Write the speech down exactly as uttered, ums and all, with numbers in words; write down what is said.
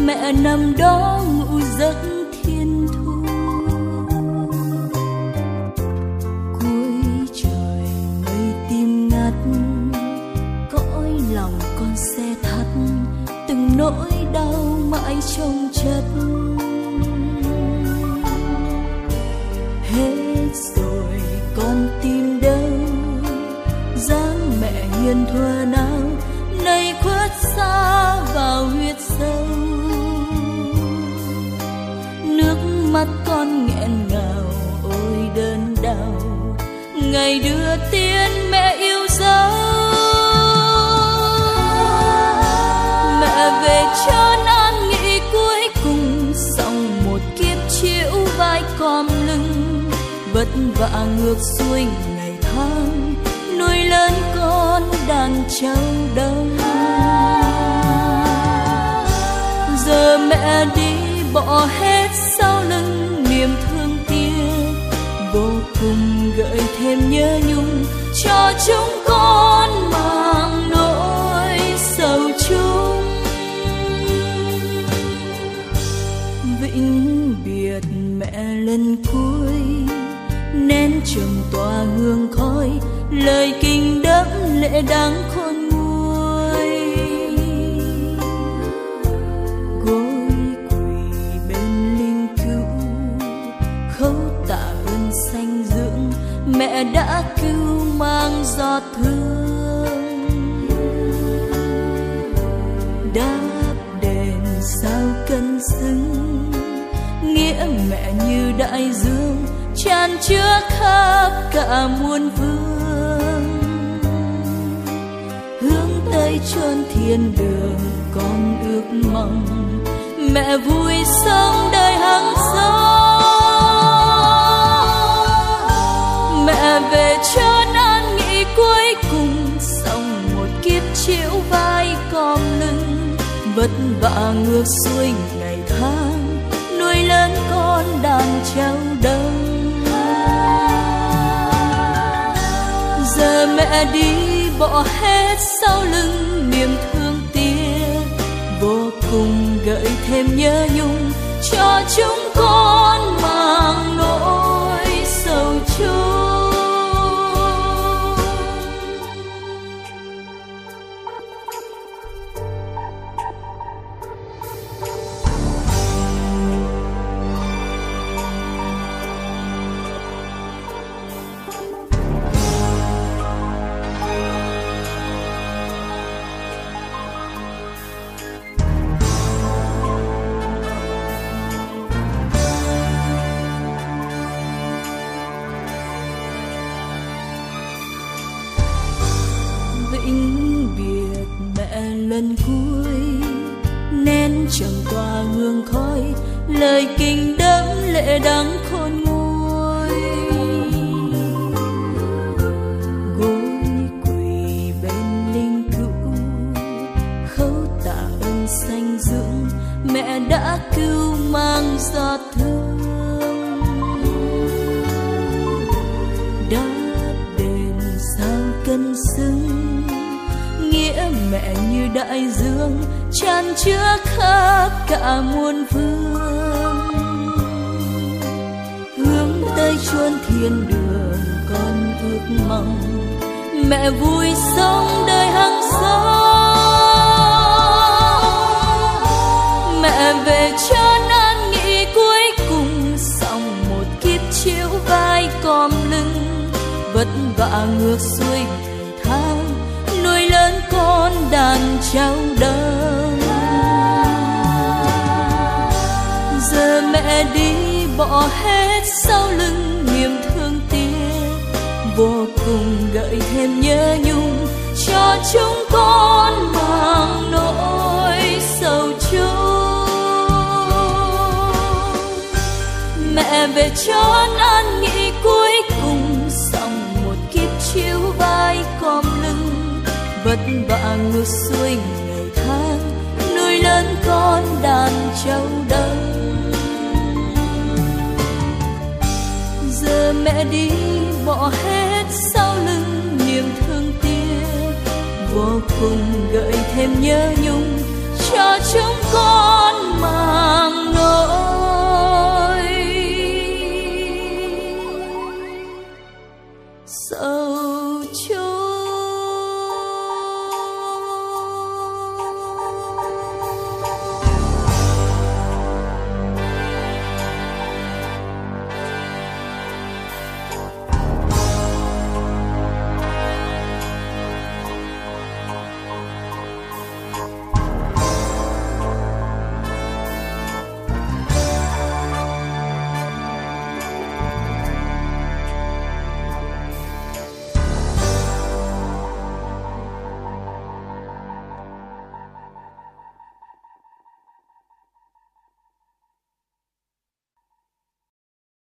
mẹ nằm đó ngủ giấc thiên thu. Cuối trời mây tím ngắt, cõi lòng con xe thắt, từng nỗi đau mãi chồng chất. Hết rồi con tìm đâu dáng mẹ hiền thuở nào, nay khuất xa vào huyết sâu. Nước mắt con nghẹn ngào ôi đơn đau, ngày đưa tiên mẹ yêu dấu. Mẹ về chốn an nghỉ cuối cùng, xong một kiếp chịu vai còm lưng, vất vả ngược xuôi ngày tháng, nuôi lớn con đàn trâu đông. Giờ mẹ đi bỏ hết sau lưng niềm thương tiếc, vô cùng gợi thêm nhớ nhung cho chúng con mang nỗi sầu chung. Vĩnh biệt mẹ lần cuối, nén trầm tỏa hương khói, lời kinh đẫm lệ đắng khôn nguôi. Gối quỳ bên linh cữu, khấu tạ ơn sanh dưỡng, mẹ đã cứu mang giọt thương. Đáp đền sao cân xứng, nghĩa mẹ như đại dương tràn chứa khắp cả muôn phương. Hướng tới chốn thiên đường con ước mong, mẹ vui sống đời hằng sống. Mẹ về chốn an nghỉ cuối cùng, xong một kiếp chịu vai còm lưng, vất vả ngược xuôi ngày tháng, nuôi lớn con đàn trâu đông. Giờ mẹ đi bỏ hết sau lưng niềm thương tiếc, vô cùng gợi thêm nhớ nhung cho chúng con mang nỗi sầu chung. Vĩnh biệt mẹ lần cuối, nén trầm tỏa hương khói, lời kinh đẫm lệ đắng khôn nguôi. Gối quỳ bên linh cữu, khấu tạ ơn sanh dưỡng, mẹ đã cứu mang giọt thương. Đáp đền sao cân xứng, nghĩa mẹ như đại dương tràn chứa khắp cả muôn phương. Hướng tới chốn thiên đường con ước mong, mẹ vui sống đời hằng sống. Mẹ về chốn an nghỉ cuối cùng, xong một kiếp chịu vai còm lưng, vất vả ngược xuôi ngày tháng, nuôi lớn con đàn trâu đông. Giờ mẹ đi bỏ hết sau lưng niềm thương tiếc, vô cùng gợi thêm nhớ nhung cho chúng con mang nỗi sầu chung. Mẹ về chốn an nghỉ cuối cùng, xong một kiếp chịu vai còm lưng, vất vả ngược xuôi ngày tháng, nuôi lớn con đàn trâu đông. Giờ mẹ đi bỏ hết sau lưng niềm thương tiếc, vô cùng gợi thêm nhớ nhung